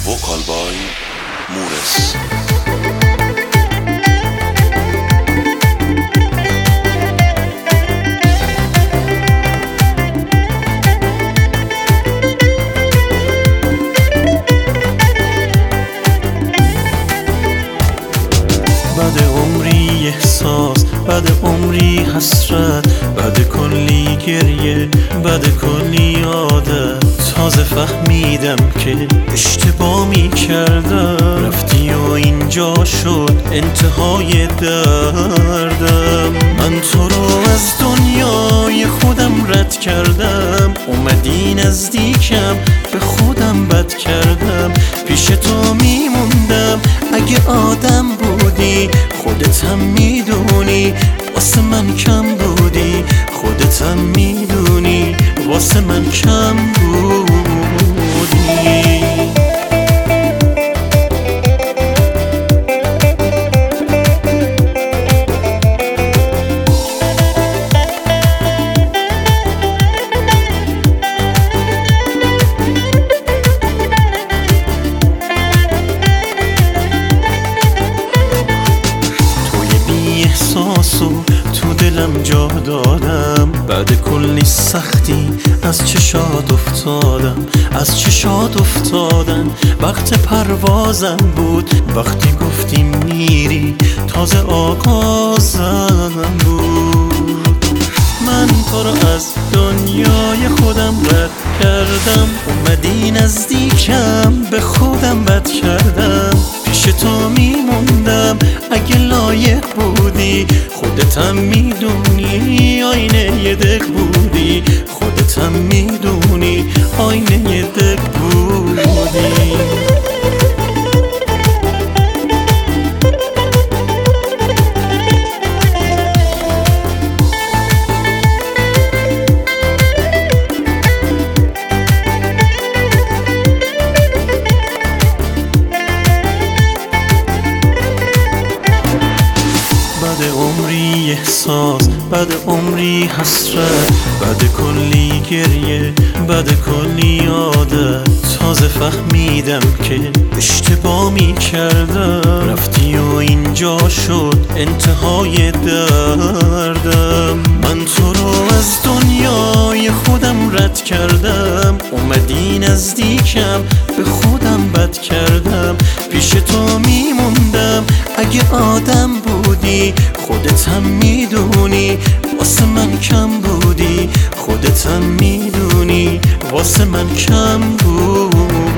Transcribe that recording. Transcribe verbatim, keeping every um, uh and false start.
Vocal by Mures. بعد عمری احساس، بعد عمری حسرت، بعد کلی گریه، بعد کلی عادت، تازه فهمیدم که اشتباه می کردم. رفتی و اینجا شد انتهای دردم. من تو رو از دنیای خودم رد کردم، اومدی نزدیکم به خودم بد کردم. پیش تو میموندم اگه آدم بودی، خودت هم میدونی واسه من کم بودی، خودت هم میدونی واسه من کم بودی. احساسو تو دلم جا دادم، بعد کلی سختی از چشات افتادم، از چشات افتادم. وقت پروازم بود، وقتی گفتی میری تازه آغازم بود. من تو رو از دنیای خودم رد کردم، اومدی نزدیکم به خودم بد کردم. پیش تو میموندم اگه لایق بودی، خودت هم میدونی آینه یه دق بودی، خودت هم میدونی آینه یه دق بودی. بعد عمری احساس، بعد عمری حسرت، بعد کلی گریه، بعد کلی عادت، تازه فهمیدم که اشتباه می کردم. رفتی و اینجا شد انتهای دردم. من تو رو از دنیای خودم رد کردم، اومدی نزدیکم به خودم بد کردم. پیش تو میموندم اگه آدم بودی، خودت هم میدونی واسه من کم بودی، خودت هم میدونی واسه من کم بودی.